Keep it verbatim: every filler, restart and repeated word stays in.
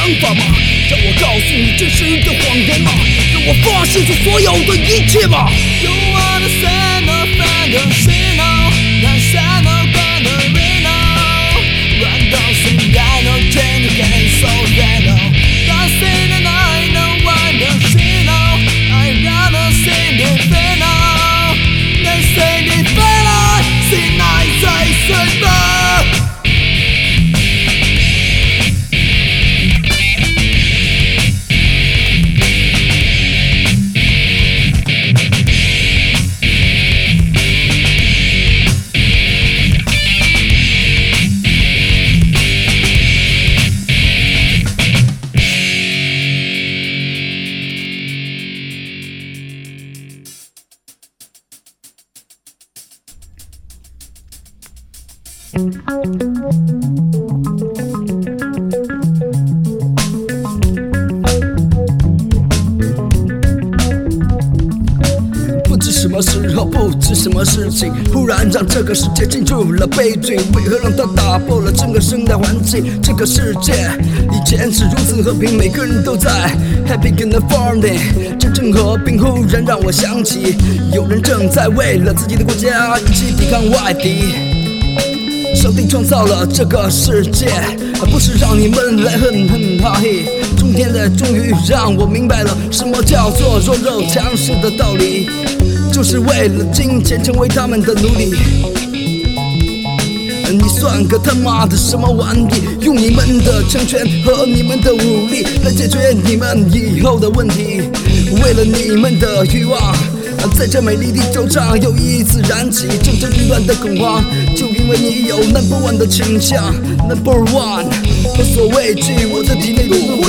法吗？让我告诉你真实的谎言吗？让我发现出所有的一切吗？ You wanna say no, find a signal, not say no, find a signal. Run down some guy, no change again, so fatal. Don't say the night, no one will see no. I gotta say the final. They say the final, see night, say, say, no. 不知什么时候，不知什么事情，忽然让这个世界进入了悲剧。为何让它打破了整个生态环境？这个世界以前是如此和平，每个人都在 happy in the farming。真正和平忽然让我想起，有人正在为了自己的国家一起抵抗外敌。上帝创造了这个世界，而不是让你们来恨恨哈嘿。中天的终于让我明白了什么叫做弱肉强食的道理，就是为了金钱成为他们的奴隶。你算个他妈的什么玩意？用你们的强权和你们的武力来解决你们以后的问题，为了你们的欲望。在这美丽地球上又一次燃起政治凌乱的恐慌，就因为你有 number one 的倾向 number one， 有所畏惧，我的体内如火